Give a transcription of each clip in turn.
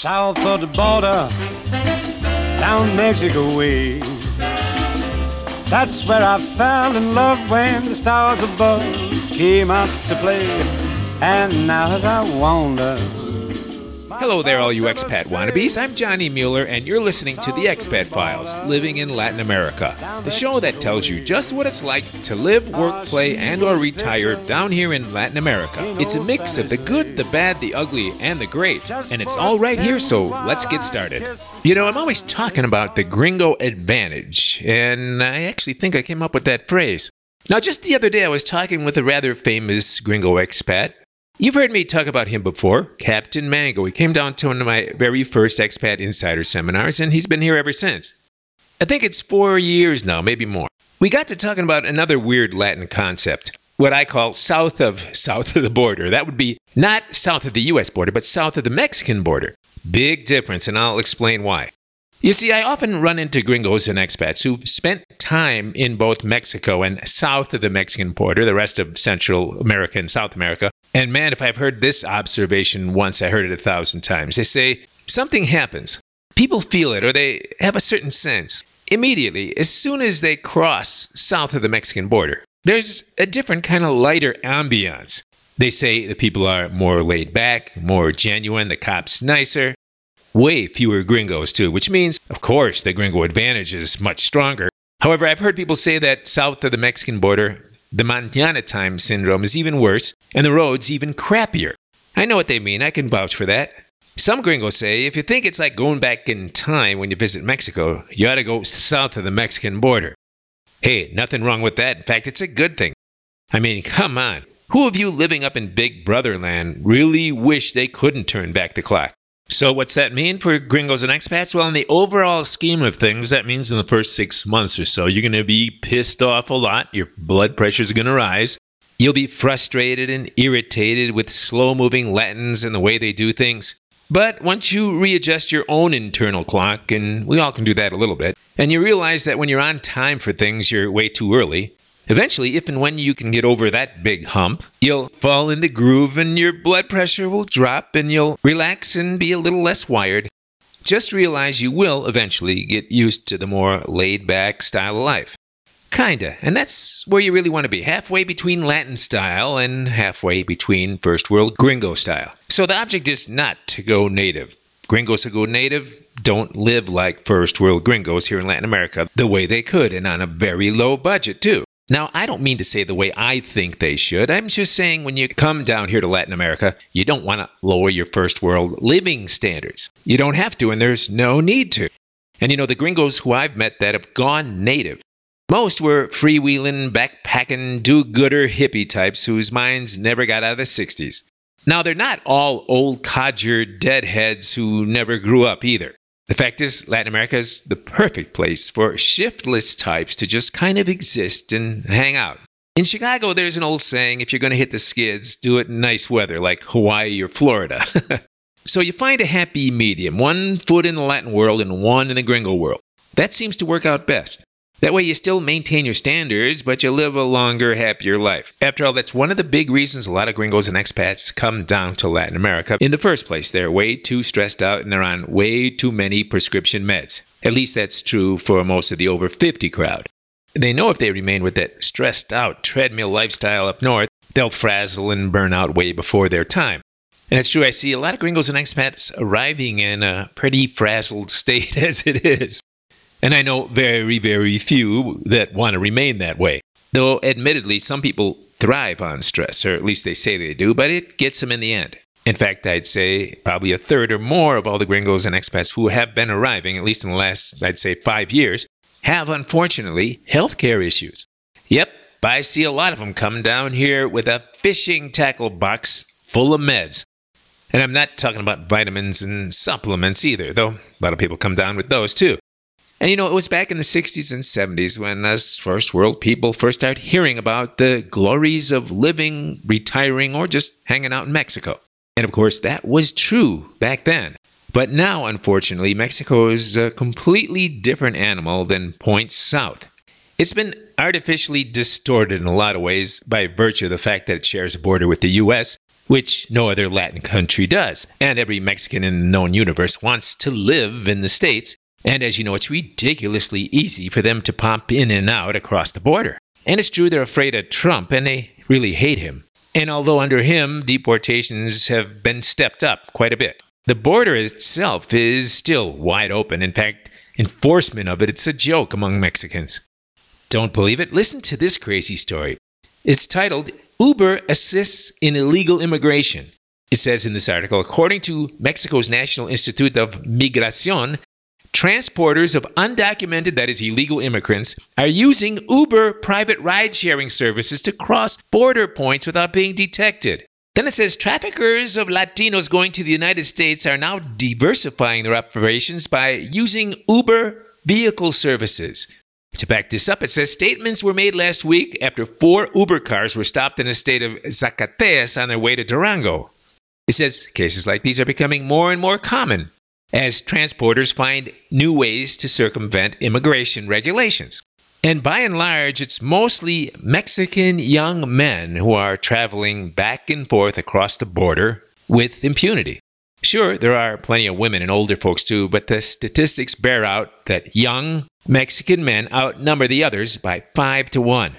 south of the border, down Mexico way. That's where I fell in love when the stars above came out to play. And now as I wander. Hello there, all you expat wannabes. I'm Johnny Mueller, and you're listening to The Expat Files, Living in Latin America, the show that tells you just what it's like to live, work, play, and or retire down here in Latin America. It's a mix of the good, the bad, the ugly, and the great, and it's all right here, so let's get started. You know, I'm always talking about the gringo advantage, and I actually think I came up with that phrase. Now, just the other day, I was talking with a rather famous gringo expat. You've heard me talk about him before, Captain Mango. He came down to one of my very first Expat Insider seminars, and he's been here ever since. I think it's 4 years now, maybe more. We got to talking about another weird Latin concept, what I call south of the border. That would be not south of the U.S. border, but south of the Mexican border. Big difference, and I'll explain why. You see, I often run into gringos and expats who've spent time in both Mexico and south of the Mexican border, the rest of Central America and South America. And man, if I've heard this observation once, I heard it 1,000 times. They say, something happens. People feel it, or they have a certain sense. Immediately, as soon as they cross south of the Mexican border, there's a different kind of lighter ambiance. They say the people are more laid back, more genuine, the cops nicer. Way fewer gringos, too, which means, of course, the gringo advantage is much stronger. However, I've heard people say that south of the Mexican border, the Mañana time syndrome is even worse, and the roads even crappier. I know what they mean. I can vouch for that. Some gringos say if you think it's like going back in time when you visit Mexico, you ought to go south of the Mexican border. Hey, nothing wrong with that. In fact, it's a good thing. I mean, come on. Who of you living up in Big Brother land really wish they couldn't turn back the clock? So what's that mean for gringos and expats? Well, in the overall scheme of things, that means in the first 6 months or so, you're going to be pissed off a lot. Your blood pressure's going to rise. You'll be frustrated and irritated with slow-moving Latins and the way they do things. But once you readjust your own internal clock, and we all can do that a little bit, and you realize that when you're on time for things, you're way too early, eventually, if and when you can get over that big hump, you'll fall in the groove and your blood pressure will drop and you'll relax and be a little less wired. Just realize you will eventually get used to the more laid-back style of life. Kinda. And that's where you really want to be, halfway between Latin style and halfway between first world gringo style. So the object is not to go native. Gringos who go native don't live like first world gringos here in Latin America the way they could, and on a very low budget too. Now, I don't mean to say the way I think they should. I'm just saying when you come down here to Latin America, you don't want to lower your first world living standards. You don't have to, and there's no need to. And you know, the gringos who I've met that have gone native, most were freewheeling, backpacking, do-gooder hippie types whose minds never got out of the 60s. Now, they're not all old codger deadheads who never grew up either. The fact is, Latin America is the perfect place for shiftless types to just kind of exist and hang out. In Chicago, there's an old saying, if you're going to hit the skids, do it in nice weather like Hawaii or Florida. So you find a happy medium, 1 foot in the Latin world and 1 in the gringo world. That seems to work out best. That way you still maintain your standards, but you live a longer, happier life. After all, that's one of the big reasons a lot of gringos and expats come down to Latin America. In the first place, they're way too stressed out and they're on way too many prescription meds. At least that's true for most of the over 50 crowd. They know if they remain with that stressed out treadmill lifestyle up north, they'll frazzle and burn out way before their time. And it's true, I see a lot of gringos and expats arriving in a pretty frazzled state as it is. And I know very, very few that want to remain that way. Though, admittedly, some people thrive on stress, or at least they say they do, but it gets them in the end. In fact, I'd say probably a third or more of all the gringos and expats who have been arriving, at least in the last, I'd say, 5 years, have, unfortunately, healthcare issues. Yep, I see a lot of them coming down here with a fishing tackle box full of meds. And I'm not talking about vitamins and supplements either, though a lot of people come down with those too. And you know, it was back in the 60s and 70s when us first world people first started hearing about the glories of living, retiring, or just hanging out in Mexico. And of course, that was true back then. But now, unfortunately, Mexico is a completely different animal than points south. It's been artificially distorted in a lot of ways by virtue of the fact that it shares a border with the U.S., which no other Latin country does. And every Mexican in the known universe wants to live in the States. And as you know, it's ridiculously easy for them to pop in and out across the border. And it's true they're afraid of Trump, and they really hate him. And although under him, deportations have been stepped up quite a bit, the border itself is still wide open. In fact, enforcement of it's a joke among Mexicans. Don't believe it? Listen to this crazy story. It's titled, Uber Assists in Illegal Immigration. It says in this article, according to Mexico's National Institute of Migración, transporters of undocumented, that is illegal immigrants, are using Uber private ride-sharing services to cross border points without being detected. Then it says traffickers of Latinos going to the United States are now diversifying their operations by using Uber vehicle services. To back this up, it says statements were made last week after 4 Uber cars were stopped in the state of Zacatecas on their way to Durango. It says cases like these are becoming more and more common as transporters find new ways to circumvent immigration regulations. And by and large, it's mostly Mexican young men who are traveling back and forth across the border with impunity. Sure, there are plenty of women and older folks too, but the statistics bear out that young Mexican men outnumber the others by 5 to 1.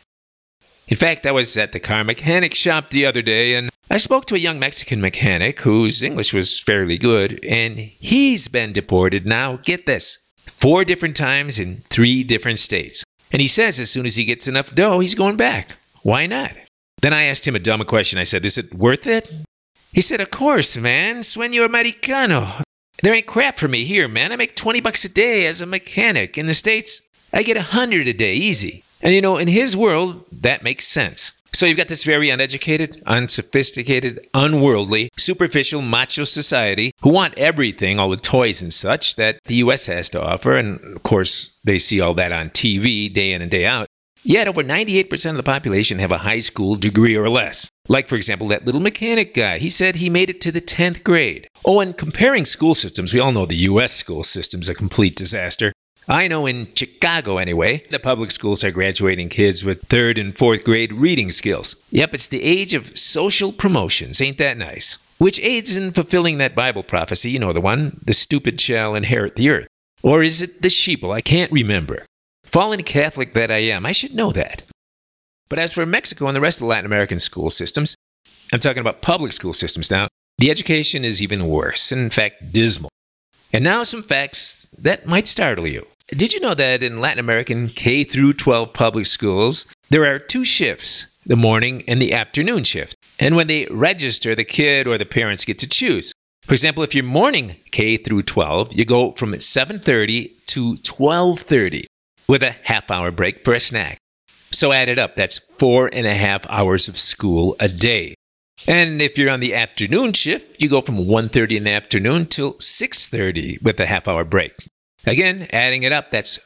In fact, I was at the car mechanic shop the other day, and I spoke to a young Mexican mechanic whose English was fairly good, and he's been deported now, get this, 4 different times in 3 different states. And he says as soon as he gets enough dough, he's going back. Why not? Then I asked him a dumb question. I said, is it worth it? He said, of course, man. Sueño americano. There ain't crap for me here, man. I make $20 a day as a mechanic. In the States, I get $100 a day, easy. And you know, in his world, that makes sense. So you've got this very uneducated, unsophisticated, unworldly, superficial, macho society who want everything, all the toys and such, that the U.S. has to offer. And of course, they see all that on TV day in and day out. Yet over 98% of the population have a high school degree or less. Like, for example, that little mechanic guy. He said he made it to the 10th grade. Oh, and comparing school systems, we all know the U.S. school system's a complete disaster. I know in Chicago, anyway, the public schools are graduating kids with 3rd and 4th grade reading skills. Yep, it's the age of social promotions. Ain't that nice? Which aids in fulfilling that Bible prophecy, you know the one, the stupid shall inherit the earth. Or is it the sheeple? I can't remember. Fallen Catholic that I am, I should know that. But as for Mexico and the rest of the Latin American school systems, I'm talking about public school systems now, the education is even worse, in fact, dismal. And now some facts that might startle you. Did you know that in Latin American K through 12 public schools, there are 2 shifts, the morning and the afternoon shift? And when they register, the kid or the parents get to choose. For example, if you're morning K through 12, you go from 7:30 to 12:30 with a half-hour break for a snack. So add it up, that's 4.5 hours of school a day. And if you're on the afternoon shift, you go from 1:30 in the afternoon till 6:30 with a half-hour break. Again, adding it up, that's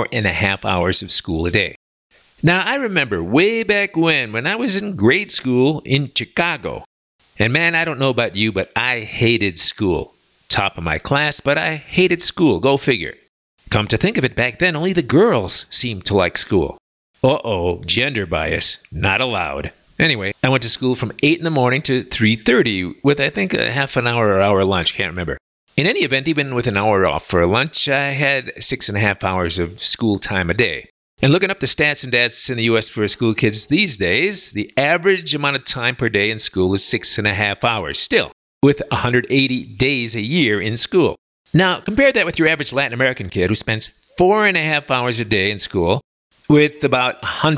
4.5 hours of school a day. Now, I remember way back when I was in grade school in Chicago. And man, I don't know about you, but I hated school. Top of my class, but I hated school. Go figure. Come to think of it, back then, only the girls seemed to like school. Uh-oh, gender bias. Not allowed. Anyway, I went to school from 8 in the morning to 3:30 with, I think, a half an hour or hour lunch. Can't remember. In any event, even with an hour off for lunch, I had 6.5 hours of school time a day. And looking up the stats and dads in the U.S. for school kids these days, the average amount of time per day in school is 6.5 hours still, with 180 days a year in school. Now, compare that with your average Latin American kid who spends 4.5 hours a day in school with about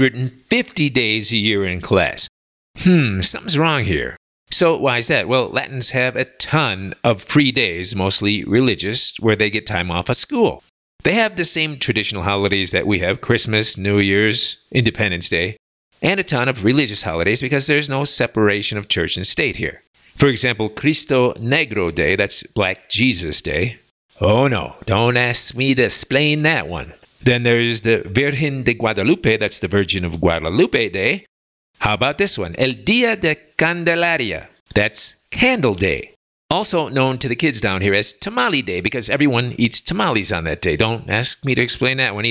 150 days a year in class. Something's wrong here. So why is that? Well, Latins have a ton of free days, mostly religious, where they get time off of school. They have the same traditional holidays that we have, Christmas, New Year's, Independence Day, and a ton of religious holidays because there's no separation of church and state here. For example, Cristo Negro Day, that's Black Jesus Day. Oh no, don't ask me to explain that one. Then there's the Virgen de Guadalupe, that's the Virgin of Guadalupe Day. How about this one? El Día de Candelaria. That's Candle Day. Also known to the kids down here as Tamale Day because everyone eats tamales on that day. Don't ask me to explain that one either.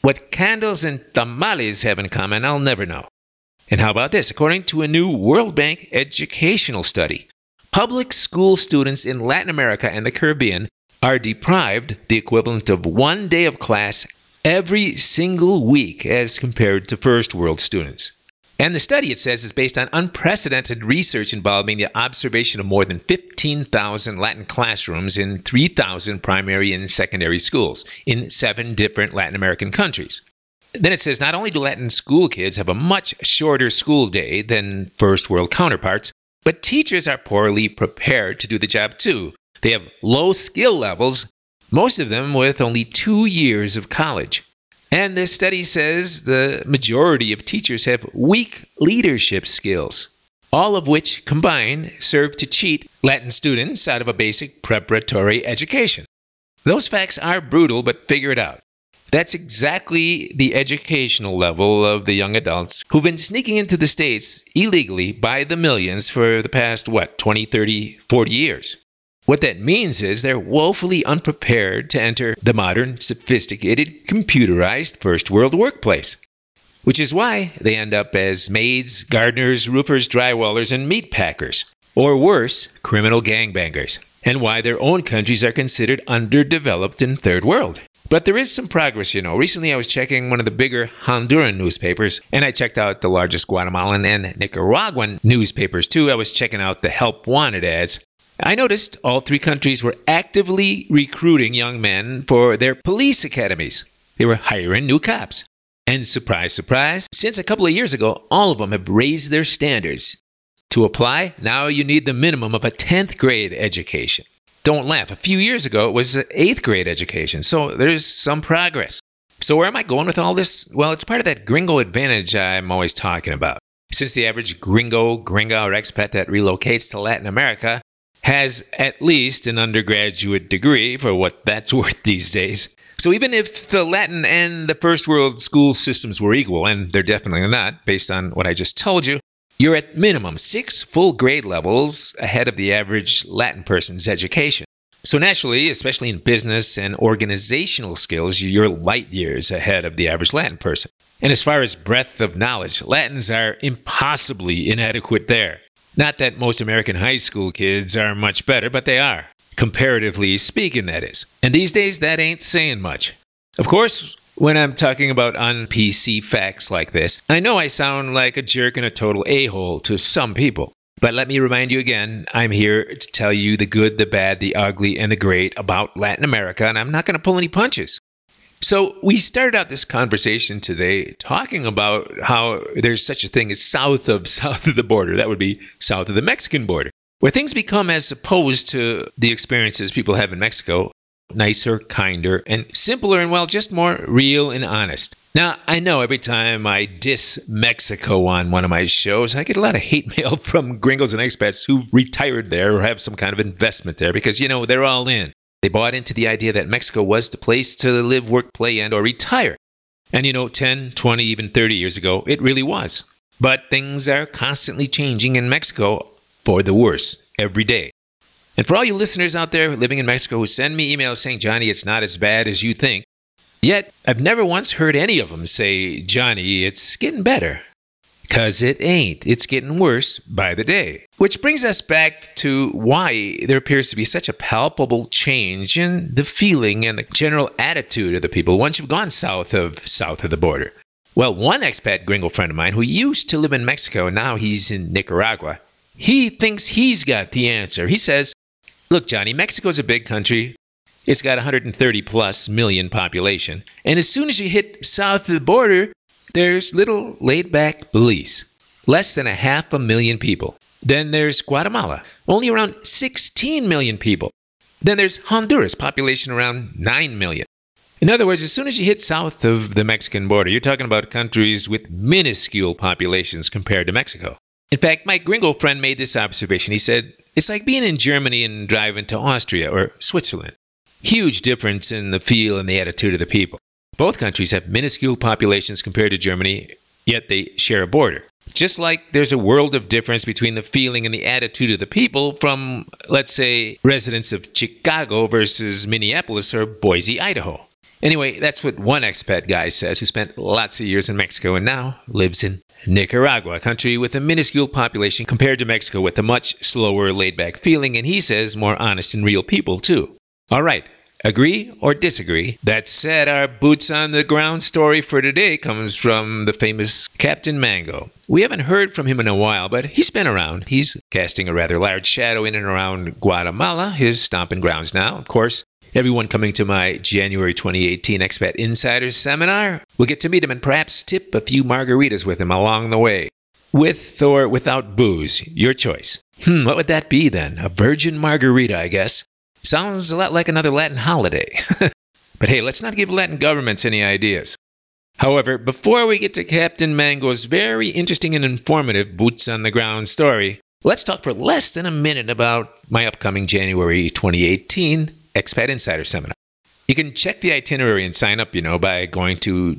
What candles and tamales have in common, I'll never know. And how about this? According to a new World Bank educational study, public school students in Latin America and the Caribbean are deprived the equivalent of 1 day of class every single week as compared to first world students. And the study, it says, is based on unprecedented research involving the observation of more than 15,000 Latin classrooms in 3,000 primary and secondary schools in 7 different Latin American countries. Then it says not only do Latin school kids have a much shorter school day than first world counterparts, but teachers are poorly prepared to do the job too. They have low skill levels, most of them with only 2 years of college. And this study says the majority of teachers have weak leadership skills, all of which combined serve to cheat Latin students out of a basic preparatory education. Those facts are brutal, but figure it out. That's exactly the educational level of the young adults who've been sneaking into the States illegally by the millions for the past, 20, 30, 40 years. What that means is they're woefully unprepared to enter the modern, sophisticated, computerized first world workplace. Which is why they end up as maids, gardeners, roofers, drywallers, and meat packers. Or worse, criminal gangbangers. And why their own countries are considered underdeveloped in third world. But there is some progress, Recently I was checking one of the bigger Honduran newspapers, and I checked out the largest Guatemalan and Nicaraguan newspapers too. I was checking out the help wanted ads. I noticed all 3 countries were actively recruiting young men for their police academies. They were hiring new cops. And surprise, surprise, since a couple of years ago, all of them have raised their standards. To apply, now you need the minimum of a 10th grade education. Don't laugh, a few years ago it was an 8th grade education, so there's some progress. So where am I going with all this? Well, it's part of that gringo advantage I'm always talking about. Since the average gringa, or expat that relocates to Latin America has at least an undergraduate degree, for what that's worth these days. So even if the Latin and the first world school systems were equal, and they're definitely not, based on what I just told you, you're at minimum 6 full grade levels ahead of the average Latin person's education. So naturally, especially in business and organizational skills, you're light years ahead of the average Latin person. And as far as breadth of knowledge, Latins are impossibly inadequate there. Not that most American high school kids are much better, but they are. Comparatively speaking, that is. And these days, that ain't saying much. Of course, when I'm talking about un-PC facts like this, I know I sound like a jerk and a total a-hole to some people. But let me remind you again, I'm here to tell you the good, the bad, the ugly, and the great about Latin America, and I'm not going to pull any punches. So we started out this conversation today talking about how there's such a thing as south of the border. That would be south of the Mexican border, where things become, as opposed to the experiences people have in Mexico, nicer, kinder, and simpler, and just more real and honest. Now, I know every time I diss Mexico on one of my shows, I get a lot of hate mail from gringos and expats who've retired there or have some kind of investment there because, they're all in. They bought into the idea that Mexico was the place to live, work, play, and or retire. And 10, 20, even 30 years ago, it really was. But things are constantly changing in Mexico for the worse every day. And for all you listeners out there living in Mexico who send me emails saying, Johnny, it's not as bad as you think, yet I've never once heard any of them say, Johnny, it's getting better. Because it ain't. It's getting worse by the day. Which brings us back to why there appears to be such a palpable change in the feeling and the general attitude of the people once you've gone south of the border. Well, one expat gringo friend of mine who used to live in Mexico and now he's in Nicaragua, he thinks he's got the answer. He says, look, Johnny, Mexico's a big country. It's got 130 plus million population. And as soon as you hit south of the border, there's little laid-back Belize, less than 500,000 people. Then there's Guatemala, only around 16 million people. Then there's Honduras, population around 9 million. In other words, as soon as you hit south of the Mexican border, you're talking about countries with minuscule populations compared to Mexico. In fact, my gringo friend made this observation. He said, it's like being in Germany and driving to Austria or Switzerland. Huge difference in the feel and the attitude of the people. Both countries have minuscule populations compared to Germany, yet they share a border. Just like there's a world of difference between the feeling and the attitude of the people from, let's say, residents of Chicago versus Minneapolis or Boise, Idaho. Anyway, that's what one expat guy says who spent lots of years in Mexico and now lives in Nicaragua, a country with a minuscule population compared to Mexico with a much slower, laid-back feeling, and he says more honest and real people, too. All right, agree or disagree? That said, our boots on the ground story for today comes from the famous Captain Mango. We haven't heard from him in a while, but he's been around. He's casting a rather large shadow in and around Guatemala, his stomping grounds now. Of course, everyone coming to my January 2018 Expat Insiders Seminar will get to meet him and perhaps tip a few margaritas with him along the way. With or without booze, your choice. What would that be then? A virgin margarita, I guess. Sounds a lot like another Latin holiday. But hey, let's not give Latin governments any ideas. However, before we get to Captain Mango's very interesting and informative boots on the ground story, let's talk for less than a minute about my upcoming January 2018 Expat Insider Seminar. You can check the itinerary and sign up, by going to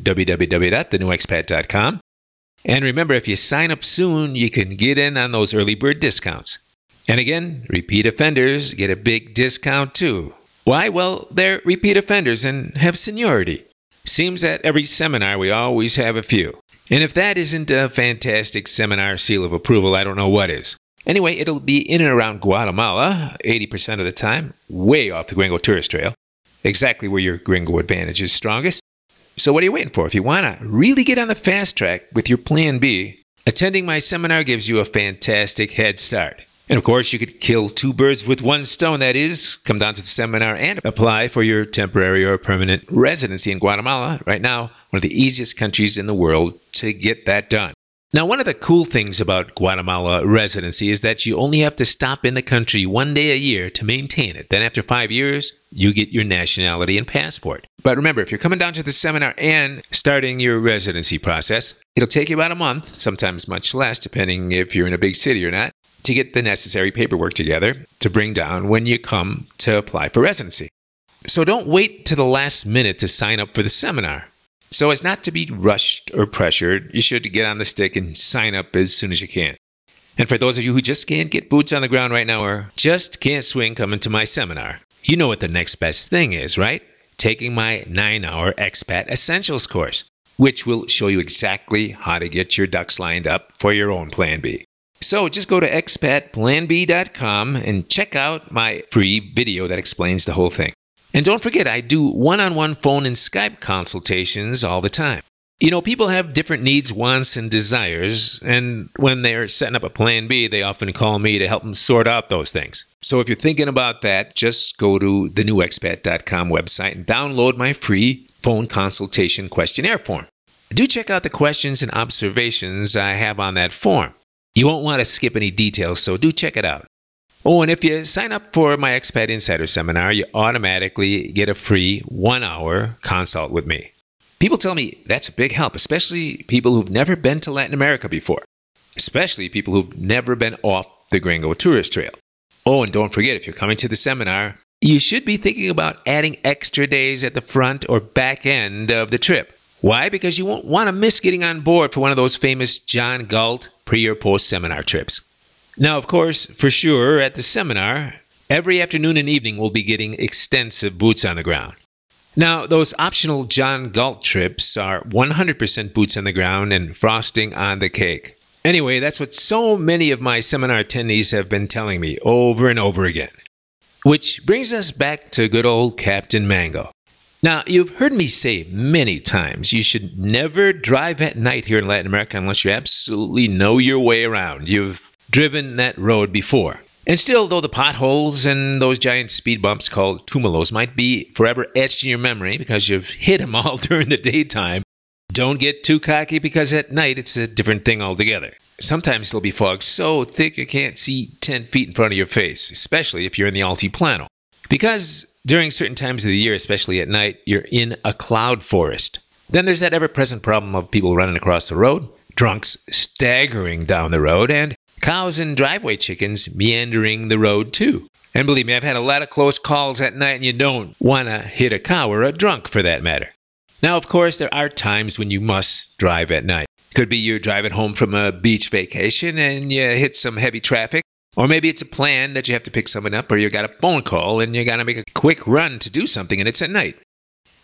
www.thenewexpat.com. And remember, if you sign up soon, you can get in on those early bird discounts. And again, repeat offenders get a big discount too. Why? Well, they're repeat offenders and have seniority. Seems that every seminar we always have a few. And if that isn't a fantastic seminar seal of approval, I don't know what is. Anyway, it'll be in and around Guatemala, 80% of the time, way off the Gringo Tourist Trail, exactly where your Gringo advantage is strongest. So what are you waiting for? If you want to really get on the fast track with your Plan B, attending my seminar gives you a fantastic head start. And of course, you could kill two birds with one stone, that is, come down to the seminar and apply for your temporary or permanent residency in Guatemala. Right now, one of the easiest countries in the world to get that done. Now, one of the cool things about Guatemala residency is that you only have to stop in the country one day a year to maintain it. Then after 5 years, you get your nationality and passport. But remember, if you're coming down to the seminar and starting your residency process, it'll take you about a month, sometimes much less, depending if you're in a big city or not, to get the necessary paperwork together to bring down when you come to apply for residency. So don't wait to the last minute to sign up for the seminar. So as not to be rushed or pressured, you should get on the stick and sign up as soon as you can. And for those of you who just can't get boots on the ground right now or just can't swing coming to my seminar, you know what the next best thing is, right? Taking my 9-hour Expat Essentials course, which will show you exactly how to get your ducks lined up for your own Plan B. So just go to expatplanb.com and check out my free video that explains the whole thing. And don't forget, I do one-on-one phone and Skype consultations all the time. People have different needs, wants, and desires, and when they're setting up a Plan B, they often call me to help them sort out those things. So if you're thinking about that, just go to thenewexpat.com website and download my free phone consultation questionnaire form. Do check out the questions and observations I have on that form. You won't want to skip any details, so do check it out. Oh, and if you sign up for my Expat Insider Seminar, you automatically get a free 1-hour consult with me. People tell me that's a big help, especially people who've never been to Latin America before, especially people who've never been off the Gringo Tourist Trail. Oh, and don't forget, if you're coming to the seminar, you should be thinking about adding extra days at the front or back end of the trip. Why? Because you won't want to miss getting on board for one of those famous John Galt pre- or post-seminar trips. Now, of course, for sure, at the seminar, every afternoon and evening we'll be getting extensive boots on the ground. Now, those optional John Galt trips are 100% boots on the ground and frosting on the cake. Anyway, that's what so many of my seminar attendees have been telling me over and over again. Which brings us back to good old Captain Mango. Now, you've heard me say many times you should never drive at night here in Latin America unless you absolutely know your way around. You've driven that road before. And still, though the potholes and those giant speed bumps called túmulos might be forever etched in your memory because you've hit them all during the daytime, don't get too cocky because at night it's a different thing altogether. Sometimes there'll be fog so thick you can't see 10 feet in front of your face, especially if you're in the Altiplano. Because during certain times of the year, especially at night, you're in a cloud forest. Then there's that ever-present problem of people running across the road, drunks staggering down the road, and cows and driveway chickens meandering the road too. And believe me, I've had a lot of close calls at night, and you don't want to hit a cow or a drunk for that matter. Now, of course, there are times when you must drive at night. Could be you're driving home from a beach vacation and you hit some heavy traffic. Or maybe it's a plan that you have to pick someone up, or you got a phone call and you got to make a quick run to do something and it's at night.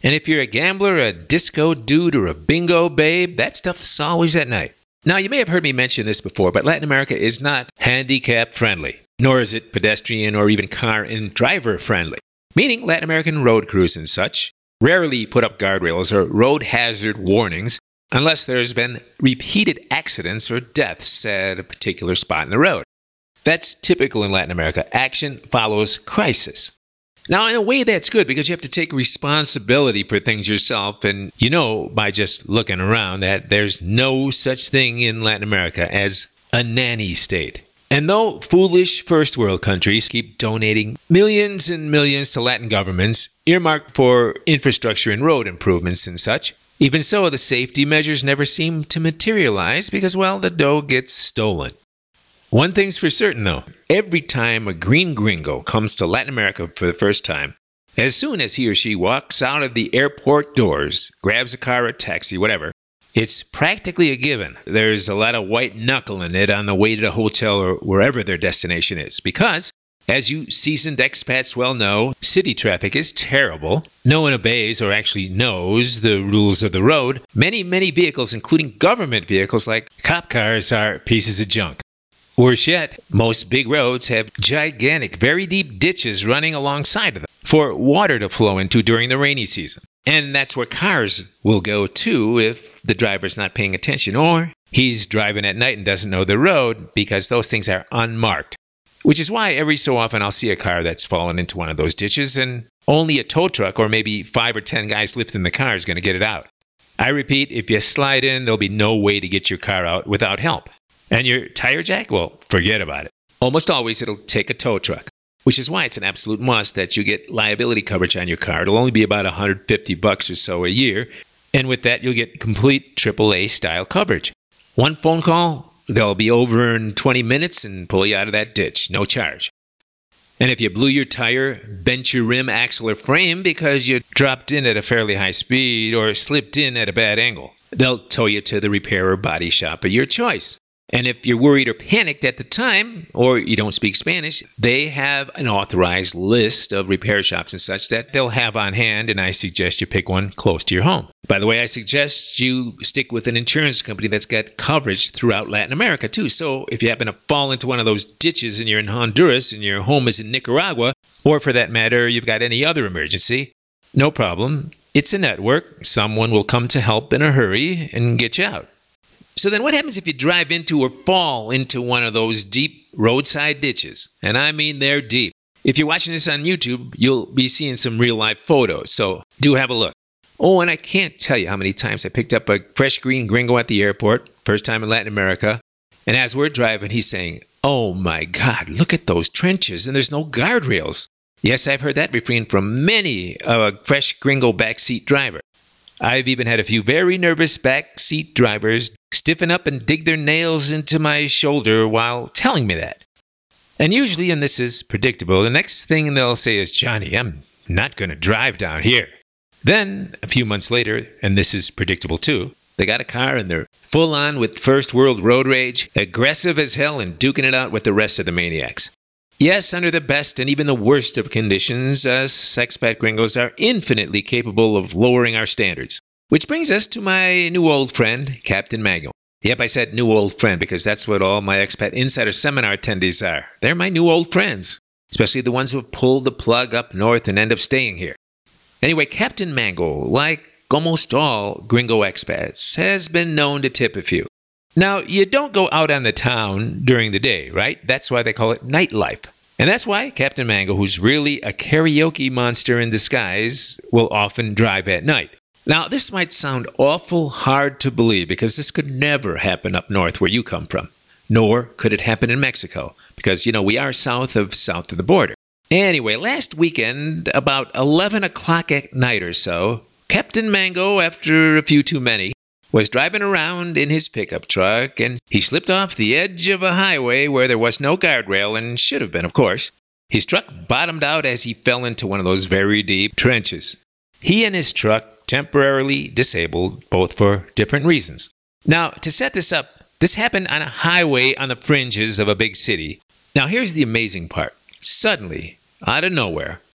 And if you're a gambler, a disco dude, or a bingo babe, that stuff's always at night. Now, you may have heard me mention this before, but Latin America is not handicap friendly, nor is it pedestrian or even car and driver friendly. Meaning Latin American road crews and such rarely put up guardrails or road hazard warnings unless there's been repeated accidents or deaths at a particular spot in the road. That's typical in Latin America. Action follows crisis. Now, in a way, that's good because you have to take responsibility for things yourself. And you know, by just looking around, that there's no such thing in Latin America as a nanny state. And though foolish first world countries keep donating millions and millions to Latin governments earmarked for infrastructure and road improvements and such, even so, the safety measures never seem to materialize because, well, the dough gets stolen. One thing's for certain, though. Every time a green gringo comes to Latin America for the first time, as soon as he or she walks out of the airport doors, grabs a car or a taxi, whatever, it's practically a given. There's a lot of white knuckling it on the way to the hotel or wherever their destination is. Because, as you seasoned expats well know, city traffic is terrible. No one obeys or actually knows the rules of the road. Many vehicles, including government vehicles like cop cars, are pieces of junk. Worse yet, most big roads have gigantic, very deep ditches running alongside of them for water to flow into during the rainy season. And that's where cars will go too if the driver's not paying attention or he's driving at night and doesn't know the road because those things are unmarked. Which is why every so often I'll see a car that's fallen into one of those ditches and only a tow truck or maybe 5 or 10 guys lifting the car is going to get it out. I repeat, if you slide in, there'll be no way to get your car out without help. And your tire jack? Well, forget about it. Almost always it'll take a tow truck, which is why it's an absolute must that you get liability coverage on your car. It'll only be about $150 or so a year, and with that you'll get complete AAA style coverage. One phone call, they'll be over in 20 minutes and pull you out of that ditch, no charge. And if you blew your tire, bent your rim, axle, or frame because you dropped in at a fairly high speed or slipped in at a bad angle, they'll tow you to the repair or body shop of your choice. And if you're worried or panicked at the time, or you don't speak Spanish, they have an authorized list of repair shops and such that they'll have on hand, and I suggest you pick one close to your home. By the way, I suggest you stick with an insurance company that's got coverage throughout Latin America, too. So if you happen to fall into one of those ditches and you're in Honduras and your home is in Nicaragua, or for that matter, you've got any other emergency, no problem. It's a network. Someone will come to help in a hurry and get you out. So then what happens if you drive into or fall into one of those deep roadside ditches? And I mean they're deep. If you're watching this on YouTube, you'll be seeing some real-life photos, so do have a look. Oh, and I can't tell you how many times I picked up a fresh green gringo at the airport, first time in Latin America, and as we're driving, he's saying, "Oh my God, look at those trenches, and there's no guardrails." Yes, I've heard that refrain from many a fresh gringo backseat driver. I've even had a few very nervous backseat drivers stiffen up and dig their nails into my shoulder while telling me that. And usually, and this is predictable, the next thing they'll say is, "Johnny, I'm not going to drive down here." Then, a few months later, and this is predictable too, they got a car and they're full on with first world road rage, aggressive as hell and duking it out with the rest of the maniacs. Yes, under the best and even the worst of conditions, us expat gringos are infinitely capable of lowering our standards. Which brings us to my new old friend, Captain Mango. Yep, I said new old friend because that's what all my Expat Insider Seminar attendees are. They're my new old friends, especially the ones who have pulled the plug up north and end up staying here. Anyway, Captain Mango, like almost all gringo expats, has been known to tip a few. Now, you don't go out on the town during the day, right? That's why they call it nightlife. And that's why Captain Mango, who's really a karaoke monster in disguise, will often drive at night. Now, this might sound awful hard to believe because this could never happen up north where you come from. Nor could it happen in Mexico because, we are south of the border. Anyway, last weekend, about 11 o'clock at night or so, Captain Mango, after a few too many, was driving around in his pickup truck, and he slipped off the edge of a highway where there was no guardrail, and should have been, of course. His truck bottomed out as he fell into one of those very deep trenches. He and his truck temporarily disabled, both for different reasons. Now, to set this up, this happened on a highway on the fringes of a big city. Now, here's the amazing part. Suddenly, out of nowhere,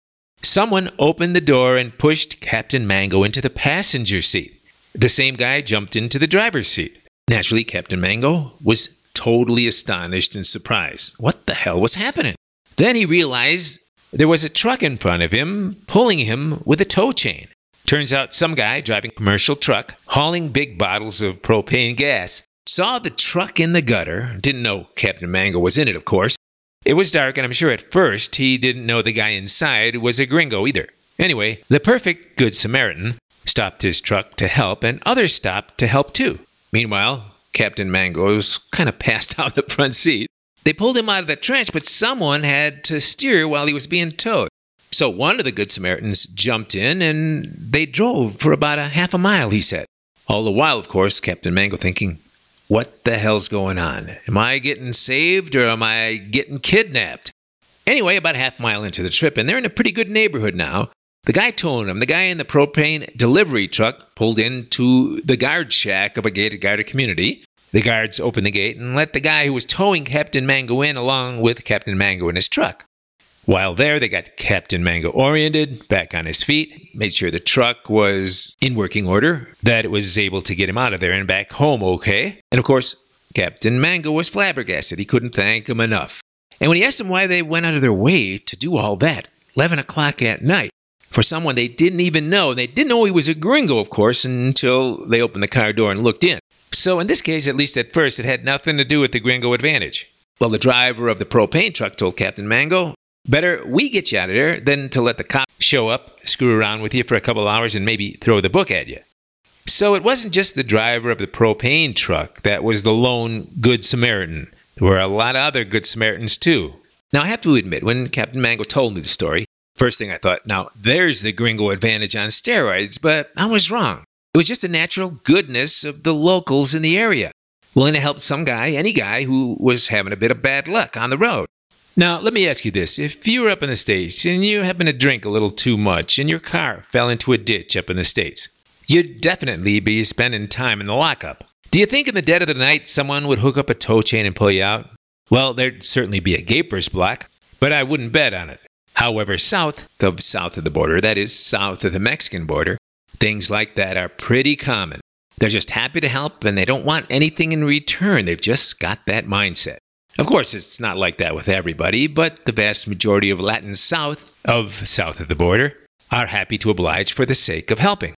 someone opened the door and pushed Captain Mango into the passenger seat. The same guy jumped into the driver's seat. Naturally, Captain Mango was totally astonished and surprised. What the hell was happening? Then he realized there was a truck in front of him, pulling him with a tow chain. Turns out some guy driving a commercial truck, hauling big bottles of propane gas, saw the truck in the gutter. Didn't know Captain Mango was in it, of course. It was dark, and I'm sure at first he didn't know the guy inside was a gringo either. Anyway, the perfect Good Samaritan stopped his truck to help, and others stopped to help too. Meanwhile, Captain Mango was kind of passed out in the front seat. They pulled him out of the trench, but someone had to steer while he was being towed. So one of the Good Samaritans jumped in, and they drove for about a half a mile, he said. All the while, of course, Captain Mango thinking, what the hell's going on? Am I getting saved or am I getting kidnapped? Anyway, about a half mile into the trip, and they're in a pretty good neighborhood now. The guy towing them, the guy in the propane delivery truck, pulled into the guard shack of a gated guarded community. The guards opened the gate and let the guy who was towing Captain Mango in along with Captain Mango in his truck. While there, they got Captain Mango oriented, back on his feet, made sure the truck was in working order, that it was able to get him out of there and back home okay. And of course, Captain Mango was flabbergasted. He couldn't thank him enough. And when he asked them why they went out of their way to do all that, 11 o'clock at night, for someone they didn't even know, they didn't know he was a gringo, of course, until they opened the car door and looked in. So in this case, at least at first, it had nothing to do with the gringo advantage. Well, the driver of the propane truck told Captain Mango, better we get you out of there than to let the cop show up, screw around with you for a couple hours, and maybe throw the book at you. So it wasn't just the driver of the propane truck that was the lone Good Samaritan. There were a lot of other Good Samaritans too. Now, I have to admit, when Captain Mango told me the story, first thing I thought, now there's the gringo advantage on steroids, but I was wrong. It was just a natural goodness of the locals in the area, willing to help some guy, any guy, who was having a bit of bad luck on the road. Now, let me ask you this. If you were up in the States and you happened to drink a little too much and your car fell into a ditch up in the States, you'd definitely be spending time in the lockup. Do you think in the dead of the night someone would hook up a tow chain and pull you out? Well, there'd certainly be a gaper's block, but I wouldn't bet on it. However, south of the border, that is, south of the Mexican border, things like that are pretty common. They're just happy to help and they don't want anything in return. They've just got that mindset. Of course, it's not like that with everybody, but the vast majority of Latins south of the border are happy to oblige for the sake of helping.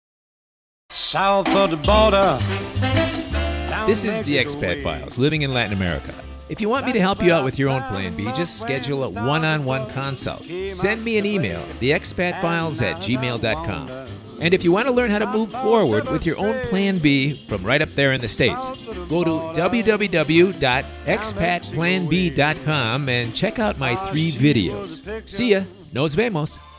South of the border. This is the Expat Files, living in Latin America. If you want me to help you out with your own Plan B, just schedule a one-on-one consult. Send me an email, theexpatfiles@gmail.com. And if you want to learn how to move forward with your own Plan B from right up there in the States, go to www.expatplanb.com and check out my 3 videos. See ya. Nos vemos.